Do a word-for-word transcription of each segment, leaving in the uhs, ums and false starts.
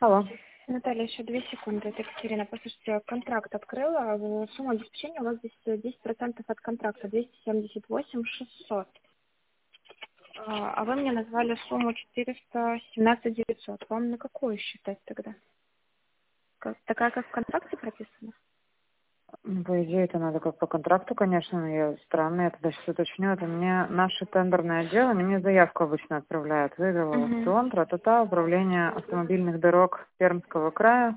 Алло. Наталья, еще две секунды. Это Екатерина. Послушайте, контракт открыла. в- Сумма обеспечения у вас здесь э, десять процентов от контракта, двести семьдесят восемь шестьсот. А а вы мне назвали сумму четыреста семнадцать девятьсот. Вам на какую считать тогда? Как- такая, как в контракте прописана? Ну, по идее, это надо как по контракту, конечно, но я странно, я тогда сейчас уточню. Это мне наше тендерное отдел, они мне заявку обычно отправляют. Выиграла в Угу. аукцион, тра-та-та, управление автомобильных дорог Пермского края.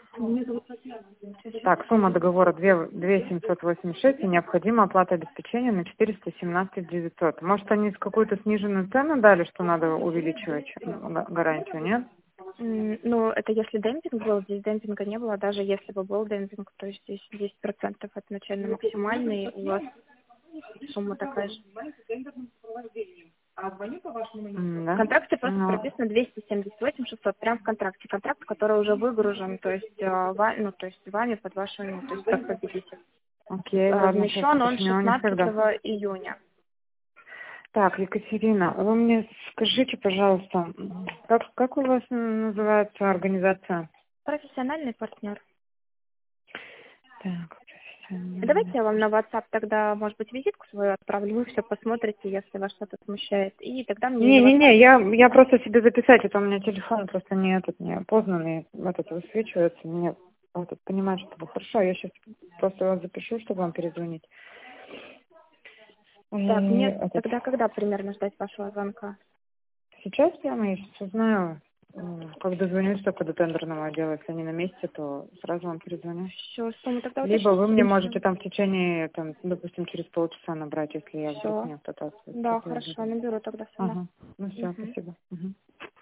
Так, сумма договора две тысячи семьсот восемьдесят шесть и необходима оплата обеспечения на четыреста семнадцать девятьсот. Может, они какую-то сниженную цену дали, что надо увеличивать га- гарантию, нет? М, Ну, это если демпинг был, здесь демпинга не было, даже если бы был демпинг, то есть здесь десять процентов от начально максимальный, у вас сумма такая же. М, В Да? контракте просто Ну, прописано двести семьдесят восемь шестьсот, прям в контракте. Контракт, который уже выгружен, то есть, э, ва- ну, то есть вами под вашим, ну, то есть как победитель. окей, ладно, сейчас Размещен он уточню у них тогда. шестнадцатого июня. Так, Екатерина, вы мне скажите, пожалуйста, как, как у вас называется организация? Профессиональный партнер. Так, Давайте профессиональный. я вам на WhatsApp тогда, может быть, визитку свою отправлю, вы все посмотрите, если вас что-то смущает. И тогда мне на WhatsApp. Не-не-не, я, я просто себе записать, это у меня телефон просто не этот, не опознанный, этот высвечивается, мне вот, понимать, чтобы хорошо, я сейчас просто вас запишу, чтобы вам перезвонить. Так, И мне этот, тогда когда примерно ждать вашего звонка? сейчас прямо я сейчас узнаю, м, как дозвонюсь только до тендерного отдела, если они на месте, то сразу вам перезвоню. Все, сумму тогда Либо вы мне уточните. можете там в течение, там, допустим, через полчаса набрать, если я вдруг Все. не автотасываю. Да, Как я хорошо, буду. наберу тогда сама. Ага. Ну все, Мгм. спасибо. Мгм.